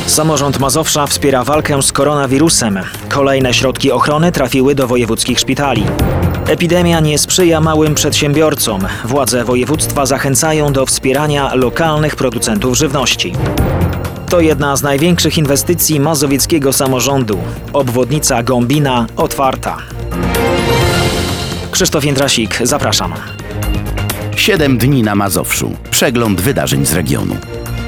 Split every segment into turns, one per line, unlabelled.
Samorząd Mazowsza wspiera walkę z koronawirusem. Kolejne środki ochrony trafiły do wojewódzkich szpitali. Epidemia nie sprzyja małym przedsiębiorcom. Władze województwa zachęcają do wspierania lokalnych producentów żywności. To jedna z największych inwestycji mazowieckiego samorządu. Obwodnica Gombina otwarta. Krzysztof Jędrasik, zapraszam.
7 dni na Mazowszu. Przegląd wydarzeń z regionu.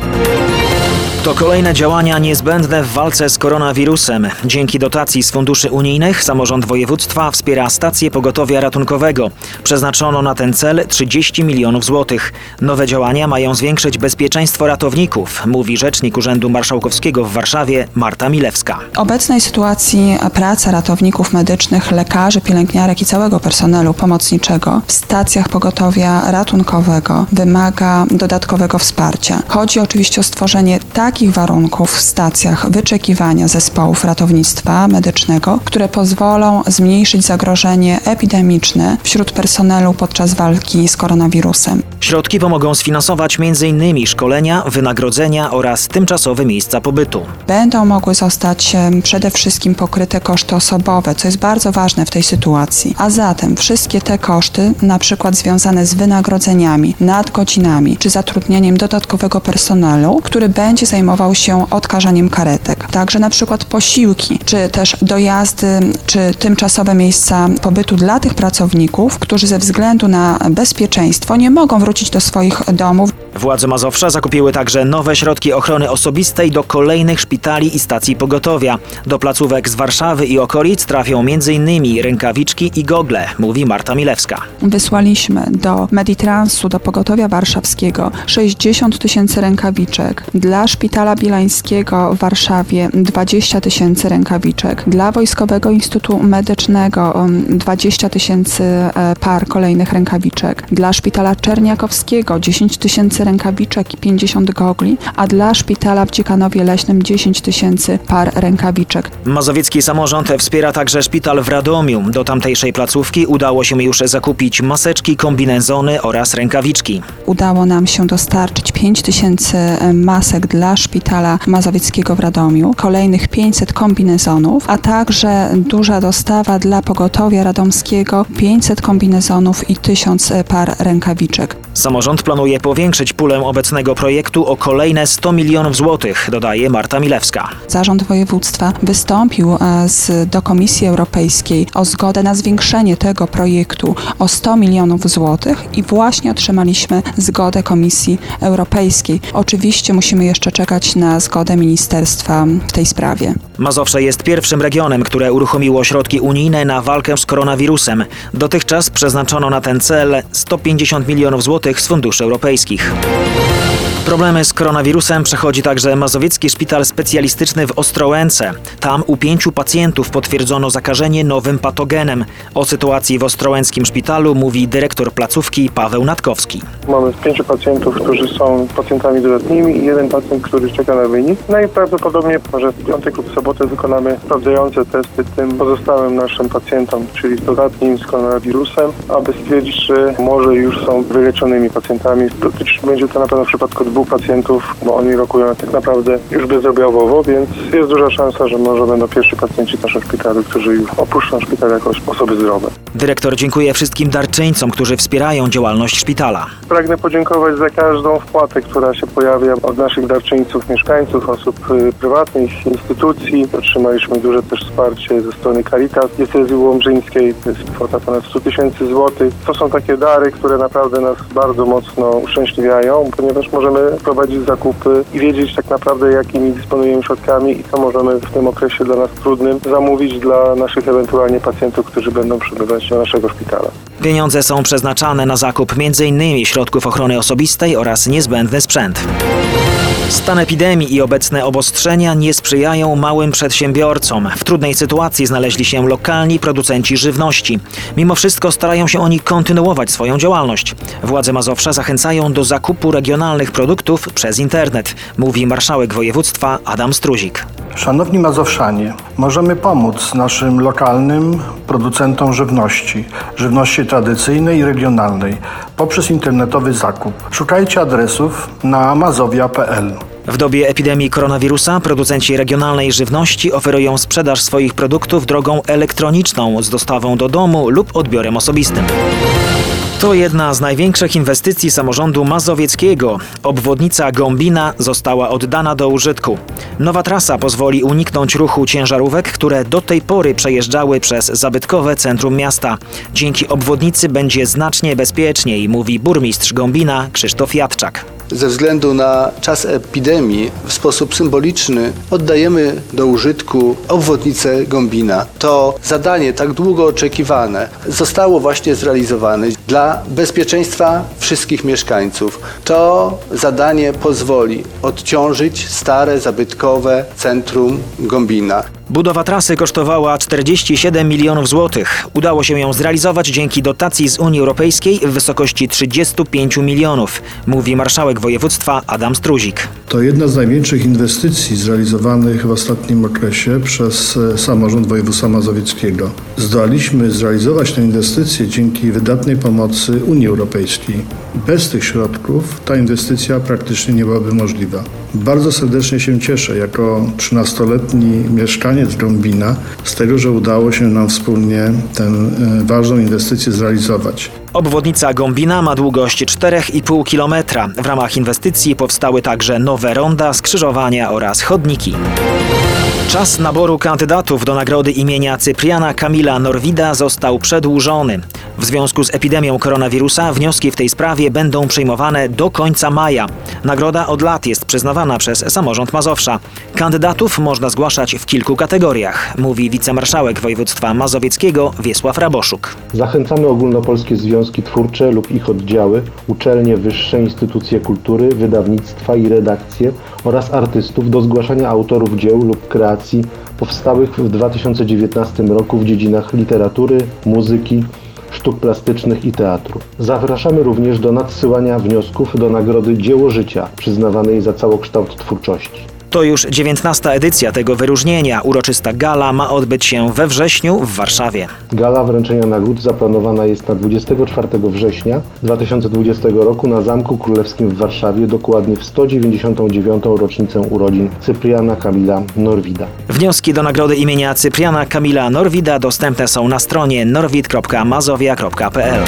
To kolejne działania niezbędne w walce z koronawirusem. Dzięki dotacji z funduszy unijnych samorząd województwa wspiera stację pogotowia ratunkowego. Przeznaczono na ten cel 30 milionów złotych. Nowe działania mają zwiększyć bezpieczeństwo ratowników, mówi rzecznik Urzędu Marszałkowskiego w Warszawie Marta Milewska.
W obecnej sytuacji praca ratowników medycznych, lekarzy, pielęgniarek i całego personelu pomocniczego w stacjach pogotowia ratunkowego wymaga dodatkowego wsparcia. Chodzi oczywiście o stworzenie takich warunków w stacjach wyczekiwania zespołów ratownictwa medycznego, które pozwolą zmniejszyć zagrożenie epidemiczne wśród personelu podczas walki z koronawirusem.
Środki pomogą sfinansować m.in. szkolenia, wynagrodzenia oraz tymczasowe miejsca pobytu.
Będą mogły zostać przede wszystkim pokryte koszty osobowe, co jest bardzo ważne w tej sytuacji. A zatem wszystkie te koszty, na przykład związane z wynagrodzeniami, nadgodzinami czy zatrudnieniem dodatkowego personelu, który będzie zajmował się odkażaniem karetek. Także na przykład posiłki, czy też dojazdy, czy tymczasowe miejsca pobytu dla tych pracowników, którzy ze względu na bezpieczeństwo nie mogą wrócić do swoich domów.
Władze Mazowsza zakupiły także nowe środki ochrony osobistej do kolejnych szpitali i stacji pogotowia. Do placówek z Warszawy i okolic trafią m.in. rękawiczki i gogle, mówi Marta Milewska.
Wysłaliśmy do Meditransu, do pogotowia warszawskiego 60 tysięcy rękawiczek, dla Szpitala Bielańskiego w Warszawie 20 tysięcy rękawiczek, dla Wojskowego Instytutu Medycznego 20 tysięcy par kolejnych rękawiczek, dla Szpitala Czerniakowskiego 10 tysięcy rękawiczek i 50 gogli, a dla Szpitala w Dziekanowie Leśnym 10 tysięcy par rękawiczek.
Mazowiecki samorząd wspiera także szpital w Radomiu. Do tamtejszej placówki udało się już zakupić maseczki, kombinezony oraz rękawiczki.
Udało nam się dostarczyć 5 tysięcy masek dla Szpitala Mazowieckiego w Radomiu, kolejnych 500 kombinezonów, a także duża dostawa dla Pogotowia Radomskiego, 500 kombinezonów i 1000 par rękawiczek.
Samorząd planuje powiększyć pulę obecnego projektu o kolejne 100 milionów złotych, dodaje Marta Milewska.
Zarząd województwa wystąpił do Komisji Europejskiej o zgodę na zwiększenie tego projektu o 100 milionów złotych i właśnie otrzymaliśmy zgodę Komisji Europejskiej. Oczywiście musimy jeszcze czekać na zgodę ministerstwa w tej sprawie.
Mazowsze jest pierwszym regionem, które uruchomiło środki unijne na walkę z koronawirusem. Dotychczas przeznaczono na ten cel 150 milionów złotych z funduszy europejskich. Problemy z koronawirusem przechodzi także Mazowiecki Szpital Specjalistyczny w Ostrołęce. Tam u 5 pacjentów potwierdzono zakażenie nowym patogenem. O sytuacji w ostrołęckim szpitalu mówi dyrektor placówki Paweł Natkowski.
Mamy 5 pacjentów, którzy są pacjentami dodatnimi i 1 pacjent, który czeka na wynik. No i prawdopodobnie może w piątek lub w sobotę wykonamy sprawdzające testy tym pozostałym naszym pacjentom, czyli dodatnim z koronawirusem, aby stwierdzić, czy może już są wyleczonymi pacjentami. Dotyczyć będzie to na pewno w przypadku 2 pacjentów, bo oni rokują tak naprawdę już bezobjawowo, więc jest duża szansa, że może będą pierwsi pacjenci w naszym szpitalu, którzy już opuszczą szpital jako osoby zdrowe.
Dyrektor dziękuję wszystkim darczyńcom, którzy wspierają działalność szpitala.
Pragnę podziękować za każdą wpłatę, która się pojawia od naszych darczyńców, mieszkańców, osób prywatnych, instytucji. Otrzymaliśmy duże też wsparcie ze strony Caritas Diecezji Łomżyńskiej. To jest kwota ponad 100 tysięcy złotych. To są takie dary, które naprawdę nas bardzo mocno uszczęśliwiają, ponieważ możemy prowadzić zakupy i wiedzieć tak naprawdę, jakimi dysponujemy środkami i co możemy w tym okresie dla nas trudnym zamówić dla naszych ewentualnie pacjentów, którzy będą przybywać do naszego szpitala.
Pieniądze są przeznaczane na zakup m.in. środków ochrony osobistej oraz niezbędny sprzęt. Stan epidemii i obecne obostrzenia nie sprzyjają małym przedsiębiorcom. W trudnej sytuacji znaleźli się lokalni producenci żywności. Mimo wszystko starają się oni kontynuować swoją działalność. Władze Mazowsza zachęcają do zakupu regionalnych produktów przez internet, mówi marszałek województwa Adam Struzik.
Szanowni Mazowszanie, możemy pomóc naszym lokalnym producentom żywności tradycyjnej i regionalnej poprzez internetowy zakup. Szukajcie adresów na mazowia.pl.
W dobie epidemii koronawirusa producenci regionalnej żywności oferują sprzedaż swoich produktów drogą elektroniczną z dostawą do domu lub odbiorem osobistym. To jedna z największych inwestycji samorządu mazowieckiego. Obwodnica Gombina została oddana do użytku. Nowa trasa pozwoli uniknąć ruchu ciężarówek, które do tej pory przejeżdżały przez zabytkowe centrum miasta. Dzięki obwodnicy będzie znacznie bezpieczniej, mówi burmistrz Gombina Krzysztof Jadczak.
Ze względu na czas epidemii w sposób symboliczny oddajemy do użytku obwodnicę Gombina. To zadanie tak długo oczekiwane zostało właśnie zrealizowane dla bezpieczeństwa wszystkich mieszkańców. To zadanie pozwoli odciążyć stare, zabytkowe centrum Gombina.
Budowa trasy kosztowała 47 milionów złotych. Udało się ją zrealizować dzięki dotacji z Unii Europejskiej w wysokości 35 milionów, mówi marszałek województwa Adam Struzik.
To jedna z największych inwestycji zrealizowanych w ostatnim okresie przez samorząd województwa mazowieckiego. Zdołaliśmy zrealizować tę inwestycję dzięki wydatnej pomocy Unii Europejskiej. Bez tych środków ta inwestycja praktycznie nie byłaby możliwa. Bardzo serdecznie się cieszę jako 13-letni mieszkaniec Gombina z tego, że udało się nam wspólnie tę ważną inwestycję zrealizować.
Obwodnica Gombina ma długość 4,5 km. W ramach inwestycji powstały także nowe ronda, skrzyżowania oraz chodniki. Czas naboru kandydatów do nagrody imienia Cypriana Kamila Norwida został przedłużony. W związku z epidemią koronawirusa wnioski w tej sprawie będą przyjmowane do końca maja. Nagroda od lat jest przyznawana przez samorząd Mazowsza. Kandydatów można zgłaszać w kilku kategoriach, mówi wicemarszałek województwa mazowieckiego Wiesław Raboszuk.
Zachęcamy ogólnopolskie związki twórcze lub ich oddziały, uczelnie wyższe, instytucje kultury, wydawnictwa i redakcje oraz artystów do zgłaszania autorów dzieł lub kreacji powstałych w 2019 roku w dziedzinach literatury, muzyki, sztuk plastycznych i teatru. Zapraszamy również do nadsyłania wniosków do nagrody Dzieło Życia, przyznawanej za całokształt twórczości.
To już 19. edycja tego wyróżnienia. Uroczysta gala ma odbyć się we wrześniu w Warszawie.
Gala wręczenia nagród zaplanowana jest na 24 września 2020 roku na Zamku Królewskim w Warszawie, dokładnie w 199. rocznicę urodzin Cypriana Kamila Norwida.
Wnioski do nagrody imienia Cypriana Kamila Norwida dostępne są na stronie norwid.mazowia.pl.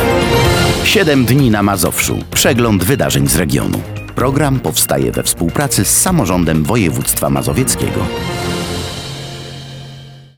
7 dni na Mazowszu. Przegląd wydarzeń z regionu. Program powstaje we współpracy z samorządem województwa mazowieckiego.